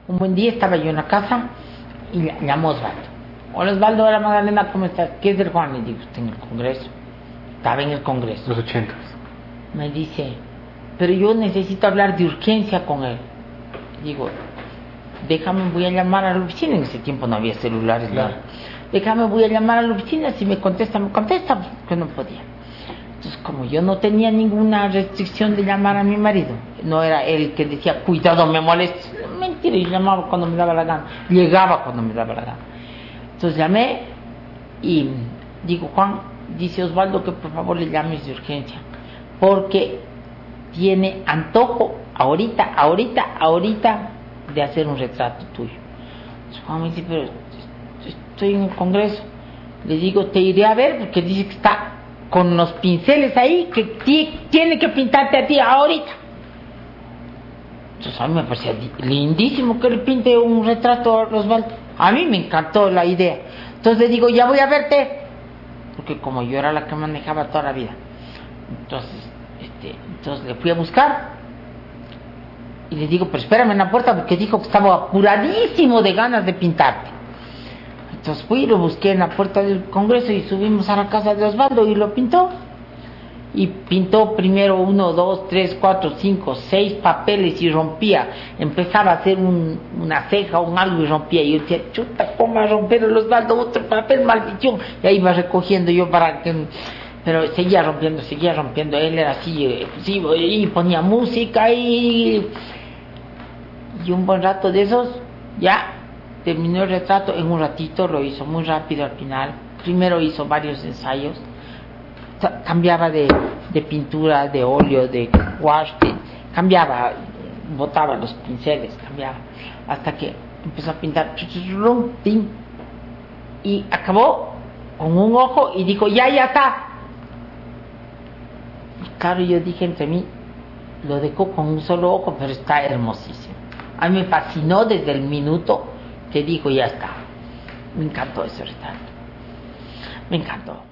Un buen día estaba yo en la casa y llamó Osvaldo. Hola Osvaldo, hola Magdalena, ¿cómo estás? ¿Qué es del Juan? Le digo, está en el Congreso. Estaba en el Congreso. Los 80. Me dice, pero yo necesito hablar de urgencia con él. Digo, déjame, voy a llamar a la oficina. En ese tiempo no había celulares, claro. ¿no? Déjame, voy a llamar a la oficina. Si me contesta, que no podía. Entonces, como yo no tenía ninguna restricción de llamar a mi marido, no era él que decía, cuidado, me molestes. Mentira, yo llamaba cuando me daba la gana, llegaba cuando me daba la gana. Entonces llamé y digo, Juan, dice Osvaldo que por favor le llames de urgencia, porque tiene antojo ahorita de hacer un retrato tuyo. Entonces Juan me dice, pero estoy en el Congreso. Le digo, te iré a ver porque dice que está con los pinceles ahí, que tiene que pintarte a ti ahorita. Entonces a mí me parecía lindísimo que le pinte un retrato a Osvaldo. A mí me encantó la idea. Entonces le digo, ya voy a verte, porque como yo era la que manejaba toda la vida, entonces le fui a buscar y le digo, pero espérame en la puerta porque dijo que estaba apuradísimo de ganas de pintarte. Entonces fui y lo busqué en la puerta del Congreso y subimos a la casa de Osvaldo y lo pintó. Y pintó primero 1, 2, 3, 4, 5, 6 papeles y rompía. Empezaba a hacer una ceja o un algo y rompía. Y yo decía, chuta, ¿cómo va a romper el Osvaldo otro papel? Maldición. Y ahí iba recogiendo yo para que... Pero seguía rompiendo. Él era así, efusivo, y ponía música y un buen rato de esos, ya terminó el retrato. En un ratito lo hizo muy rápido al final. Primero hizo varios ensayos. Cambiaba de pintura, de óleo, de wash, cambiaba, botaba los pinceles, cambiaba, hasta que empezó a pintar, y acabó con un ojo y dijo, ya está. Y claro, yo dije entre mí, lo dejó con un solo ojo, pero está hermosísimo. A mí me fascinó desde el minuto que dijo, ya está. Me encantó ese retrato, me encantó.